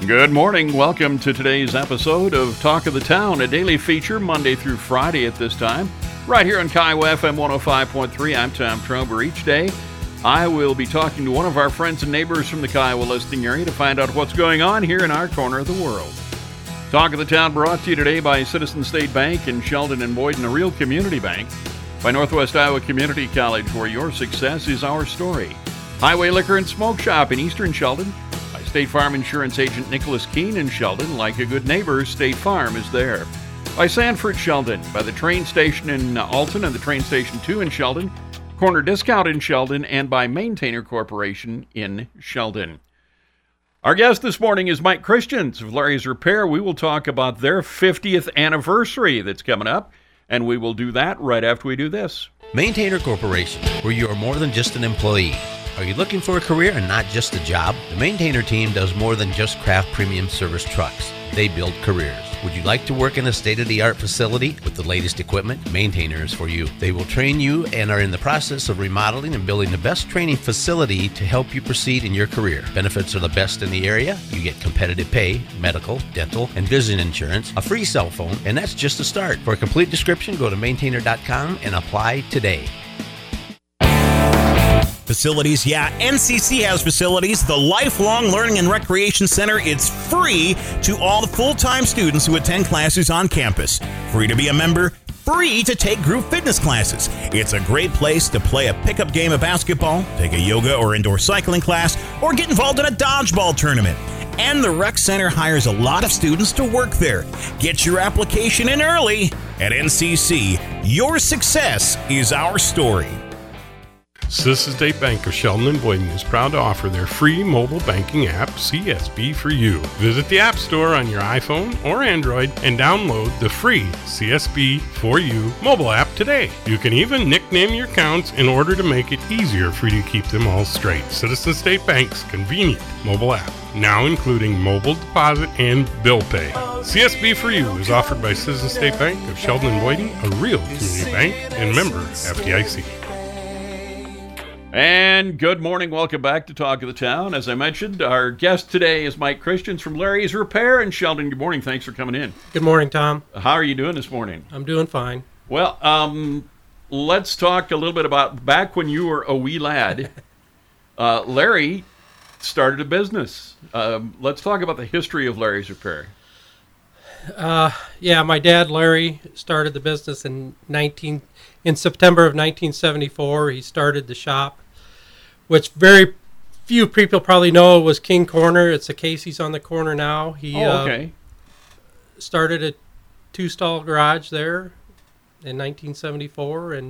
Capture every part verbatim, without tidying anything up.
Good morning. Welcome to today's episode of Talk of the Town, a daily feature Monday through Friday at this time, right here on Kiowa F M one oh five point three. I'm Tom Trober. Each day, I will be talking to one of our friends and neighbors from the Kiowa listening area to find out what's going on here in our corner of the world. Talk of the Town brought to you today by Citizen State Bank in Sheldon and Boyden, a real community bank, by Northwest Iowa Community College, where your success is our story, Highway Liquor and Smoke Shop in Eastern Sheldon, by State Farm Insurance Agent Nicholas Keene in Sheldon. Like a good neighbor, State Farm is there. By Sanford Sheldon, by the train station in Alton and the train station two in Sheldon, Corner Discount in Sheldon, and by Maintainer Corporation in Sheldon. Our guest this morning is Mike Christians of Larry's Repair. We will talk about their fiftieth anniversary that's coming up, and we will do that right after we do this. Maintainer Corporation, where you are more than just an employee. Are you looking for a career and not just a job? The Maintainer team does more than just craft premium service trucks. They build careers. Would you like to work in a state-of-the-art facility with the latest equipment? Maintainer is for you. They will train you and are in the process of remodeling and building the best training facility to help you proceed in your career. Benefits are the best in the area. You get competitive pay, medical, dental, and vision insurance, a free cell phone, and that's just a start. For a complete description, go to maintainer dot com and apply today. Facilities, yeah, N C C has facilities. The Lifelong Learning and Recreation Center, it's free to all the full-time students who attend classes on campus. Free to be a member, free to take group fitness classes. It's a great place to play a pickup game of basketball, take a yoga or indoor cycling class, or get involved in a dodgeball tournament. And the Rec Center hires a lot of students to work there. Get your application in early at N C C. Your success is our story. Citizen State Bank of Sheldon and Boyden is proud to offer their free mobile banking app, C S B for You. Visit the App Store on your iPhone or Android and download the free C S B for You mobile app today. You can even nickname your accounts in order to make it easier for you to keep them all straight. Citizen State Bank's convenient mobile app, now including mobile deposit and bill pay. C S B for You is offered by Citizen State Bank of Sheldon and Boyden, a real community bank, and member F D I C. And good morning. Welcome back to Talk of the Town. As I mentioned, our guest today is Mike Christians from Larry's Repair in Sheldon. Good morning. Thanks for coming in. Good morning, Tom. How are you doing this morning? I'm doing fine. Well, um, let's talk a little bit about back when you were a wee lad. uh, Larry started a business. Um, let's talk about the history of Larry's Repair. Uh, yeah, my dad, Larry, started the business in nineteen in September of nineteen seventy-four. He started the shop, which very few people probably know was King Corner. It's a Casey's on the corner now. He oh, okay. uh, started a two-stall garage there in nineteen seventy-four, and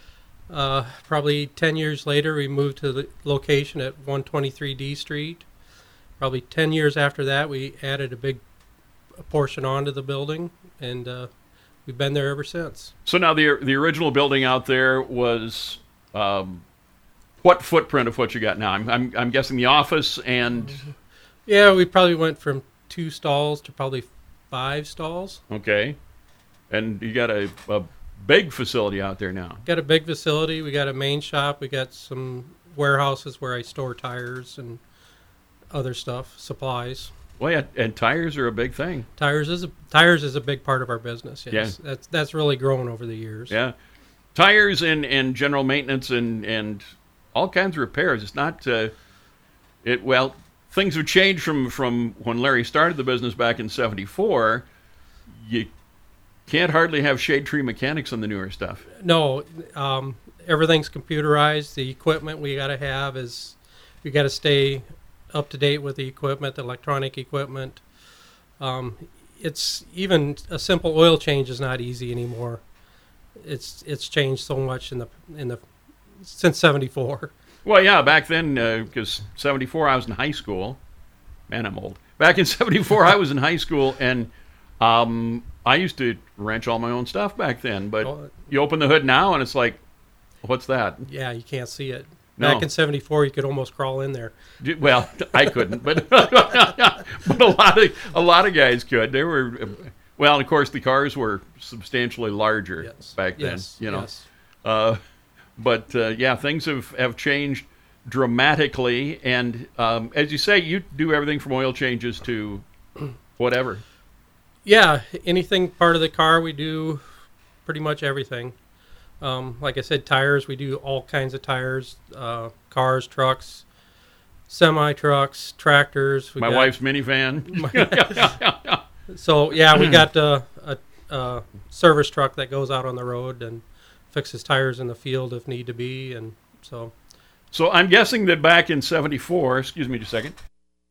uh, probably ten years later, we moved to the location at one twenty-three D Street. Probably ten years after that, we added a big a portion onto the building, and uh, we've been there ever since. So now the the original building out there was um, what footprint of what you got now? I'm I'm, I'm guessing the office and. Yeah, we probably went from two stalls to probably five stalls. Okay, and you got a, a big facility out there now. Got a big facility. We got a main shop. We got some warehouses where I store tires and other stuff, supplies. Well, yeah, and tires are a big thing. Tires is a, tires is a big part of our business. Yes, yeah. that's that's really grown over the years. Yeah, tires and, and general maintenance and, and all kinds of repairs. It's not uh, it. Well, things have changed from, from when Larry started the business back in seventy-four. You can't hardly have shade tree mechanics on the newer stuff. No, um, everything's computerized. The equipment we got to have is we got to stay up to date with the equipment, the electronic equipment. Um, it's even a simple oil change is not easy anymore. It's it's changed so much in the in the since seventy-four. Well, yeah, back then because uh, seventy-four I was in high school. Man, I'm old. Back in seventy-four I was in high school, and um, I used to wrench all my own stuff back then. But oh, you open the hood now, and it's like, what's that? Yeah, you can't see it. No. Back in seventy-four, you could almost crawl in there. Well, I couldn't, but but a lot of a lot of guys could. They were, well, of course, the cars were substantially larger yes. back then. Yes. You know, yes. uh, but uh, yeah, things have, have changed. dramatically. And um, as you say, you do everything from oil changes to whatever. Yeah, anything part of the car, we do pretty much everything. Um, like I said, tires, we do all kinds of tires, uh, cars, trucks, semi-trucks, tractors. We My got, wife's minivan. So, yeah, we got uh, a, a service truck that goes out on the road and fixes tires in the field if need to be. And so, So I'm guessing that back in seventy-four, excuse me just a second.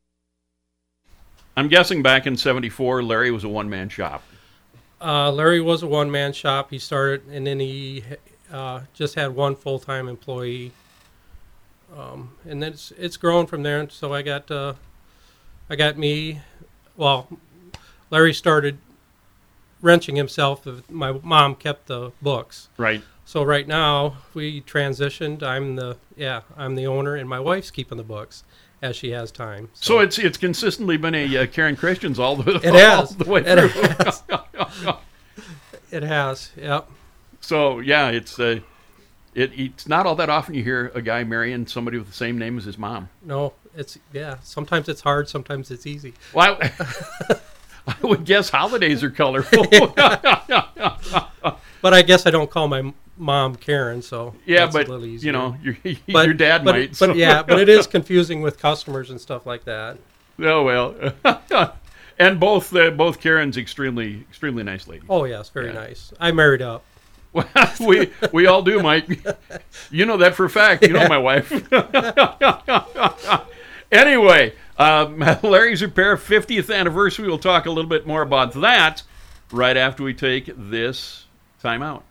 I'm guessing back in seventy-four, Larry was a one-man shop. Uh, Larry was a one-man shop. He started, and then he uh, just had one full-time employee. Um, and then it's it's grown from there. So I got uh, I got me. Well, Larry started wrenching himself. My mom kept the books. Right. So right now we transitioned. I'm the yeah I'm the owner, and my wife's keeping the books as she has time. So, so it's it's consistently been a uh, Karen Christian's all the, it all has. the way it through. Has. It has, yep. So yeah, it's uh, it it's not all that often you hear a guy marrying somebody with the same name as his mom. No, it's yeah. Sometimes it's hard. Sometimes it's easy. Well, I, I would guess holidays are colorful. But I guess I don't call my mom Karen, so yeah, that's but a little easier. you know, your but, your dad but, might. But so. yeah, but it is confusing with customers and stuff like that. Oh well, and both uh, both Karen's extremely extremely nice ladies. Oh yes, very Yeah. nice. I married up. Well, we we all do, Mike. You know that for a fact. You know my wife. Anyway, um, Larry's Repair fiftieth anniversary. We'll talk a little bit more about that right after we take this time out.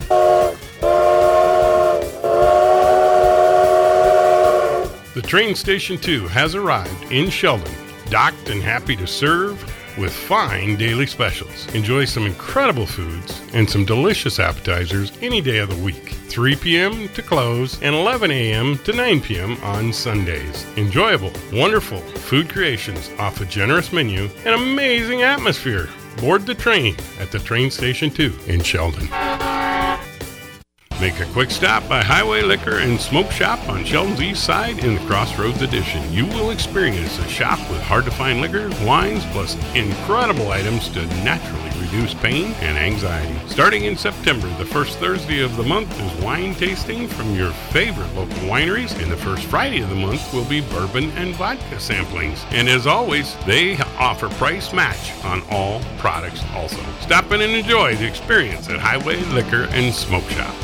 The train station two has arrived in Sheldon, docked and happy to serve with fine daily specials. Enjoy some incredible foods and some delicious appetizers any day of the week. three p.m. to close and eleven a.m. to nine p.m. on Sundays. Enjoyable, wonderful food creations off a generous menu and amazing atmosphere. Board the train at the train station two in Sheldon. Make a quick stop by Highway Liquor and Smoke Shop on Sheldon's East Side in the Crossroads Edition. You will experience a shop with hard-to-find liquors, wines, plus incredible items to naturally reduce pain and anxiety. Starting in September, the first Thursday of the month is wine tasting from your favorite local wineries, and the first Friday of the month will be bourbon and vodka samplings. And as always, they offer price match on all products also. Stop in and enjoy the experience at Highway Liquor and Smoke Shop.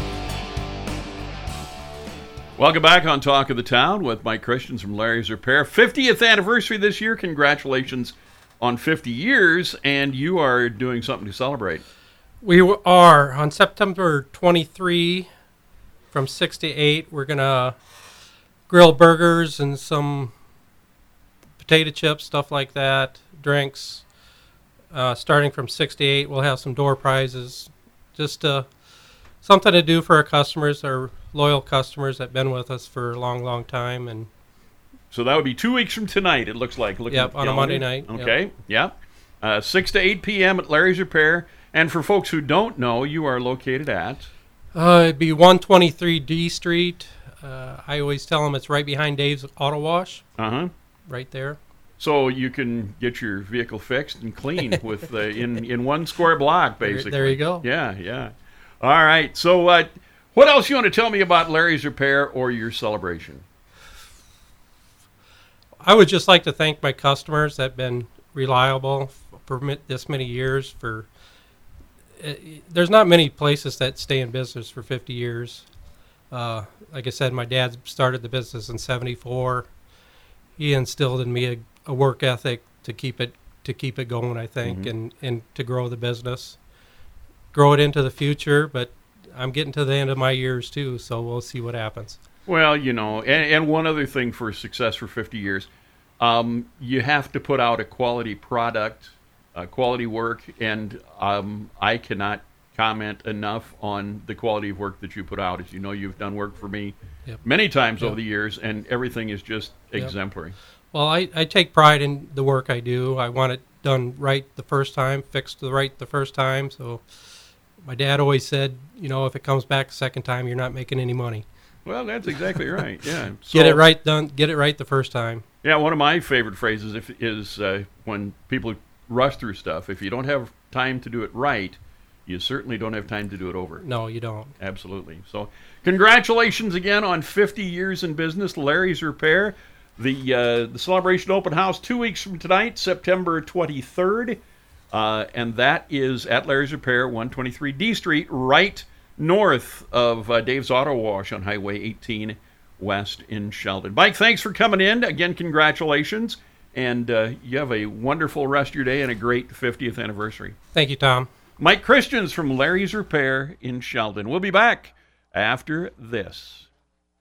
Welcome back on Talk of the Town with Mike Christians from Larry's Repair. fiftieth anniversary this year. Congratulations on fifty years, and you are doing something to celebrate. We are on September twenty-third from six to eight. We're going to grill burgers and some potato chips, stuff like that, drinks. Uh, starting from six to eight, we'll have some door prizes. Just uh, something to do for our customers, our loyal customers that have been with us for a long, long time. And so that would be two weeks from tonight, it looks like. Looking yep, at the on a calendar. Monday night. Okay, yep. yeah. Uh, six to eight p.m. at Larry's Repair. And for folks who don't know, you are located at? Uh, it'd be one twenty-three D Street. Uh, I always tell them it's right behind Dave's Auto Wash. Uh-huh. Right there. So you can get your vehicle fixed and clean with uh, in, in one square block, basically. There, there you go. Yeah, yeah. All right. So uh, what else you want to tell me about Larry's Repair or your celebration? I would just like to thank my customers that have been reliable for this many years. For uh, there's not many places that stay in business for fifty years. Uh, like I said, my dad started the business in seventy-four. He instilled in me a, a work ethic to keep it to keep it going, I think, mm-hmm. and, and to grow the business, grow it into the future. But I'm getting to the end of my years too, so we'll see what happens. Well, you know, and, and one other thing for success for fifty years, um, you have to put out a quality product, uh, quality work, and um, I cannot comment enough on the quality of work that you put out. As you know, you've done work for me yep. many times yep. over the years, and everything is just yep. exemplary. Well, I, I take pride in the work I do. I want it done right the first time, fixed right the first time. So my dad always said, you know, if it comes back a second time, you're not making any money. Well, that's exactly right. Yeah. So, get it right done. Get it right the first time. Yeah, one of my favorite phrases if, is uh, when people rush through stuff. If you don't have time to do it right, you certainly don't have time to do it over. No, you don't. Absolutely. So, congratulations again on fifty years in business, Larry's Repair. The uh, the Celebration Open House two weeks from tonight, September twenty-third, uh, and that is at Larry's Repair, one twenty-three D Street, right north of uh, Dave's Auto Wash on Highway eighteen West in Sheldon. Mike, thanks for coming in. Again, congratulations, and uh, you have a wonderful rest of your day and a great fiftieth anniversary. Thank you, Tom. Mike Christians from Larry's Repair in Sheldon. We'll be back after this.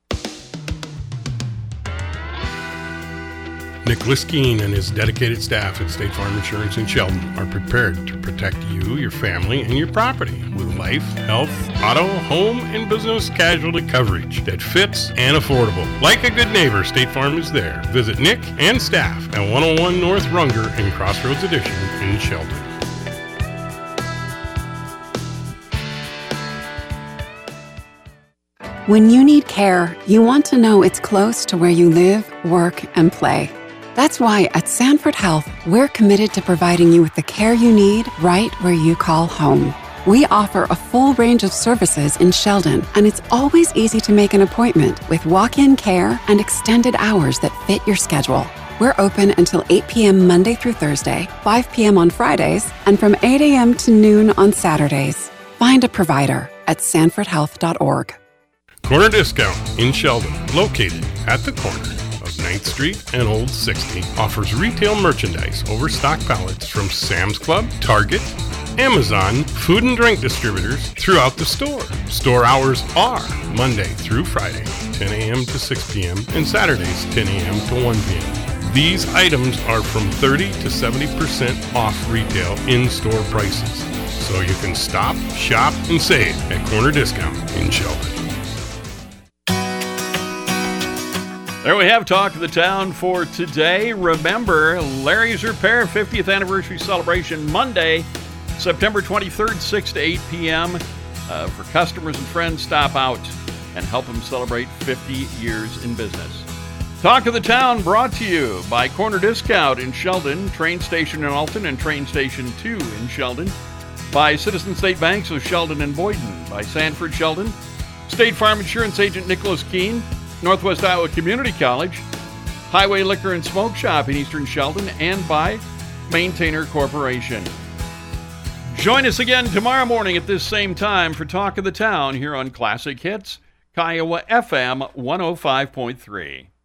Nick Liskeen and his dedicated staff at State Farm Insurance in Sheldon are prepared to protect you, your family, and your property with life, health, auto, home, and business casualty coverage that fits and affordable. Like a good neighbor, State Farm is there. Visit Nick and staff at one oh one North Runger in Crossroads Edition in Sheldon. When you need care, you want to know it's close to where you live, work, and play. That's why at Sanford Health, we're committed to providing you with the care you need right where you call home. We offer a full range of services in Sheldon, and it's always easy to make an appointment with walk-in care and extended hours that fit your schedule. We're open until eight p.m. Monday through Thursday, five p.m. on Fridays, and from eight a.m. to noon on Saturdays. Find a provider at sanford health dot org. Corner Discount in Sheldon, located at the corner of ninth Street and Old sixty, offers retail merchandise over stock pallets from Sam's Club, Target, Amazon, food and drink distributors throughout the store. Store hours are Monday through Friday, ten a.m. to six p.m., and Saturdays, ten a.m. to one p.m. These items are from thirty to seventy percent off retail in-store prices, so you can stop, shop, and save at Corner Discount in Sheldon. There we have Talk of the Town for today. Remember, Larry's Repair fiftieth Anniversary Celebration Monday, September twenty-third, six to eight p.m. Uh, for customers and friends, stop out and help them celebrate fifty years in business. Talk of the Town brought to you by Corner Discount in Sheldon, Train Station in Alton, and Train Station two in Sheldon. By Citizen State Banks of Sheldon and Boyden. By Sanford Sheldon, State Farm Insurance Agent Nicholas Keene, Northwest Iowa Community College, Highway Liquor and Smoke Shop in Eastern Sheldon, and by Maintainer Corporation. Join us again tomorrow morning at this same time for Talk of the Town here on Classic Hits, Kiowa F M one oh five point three.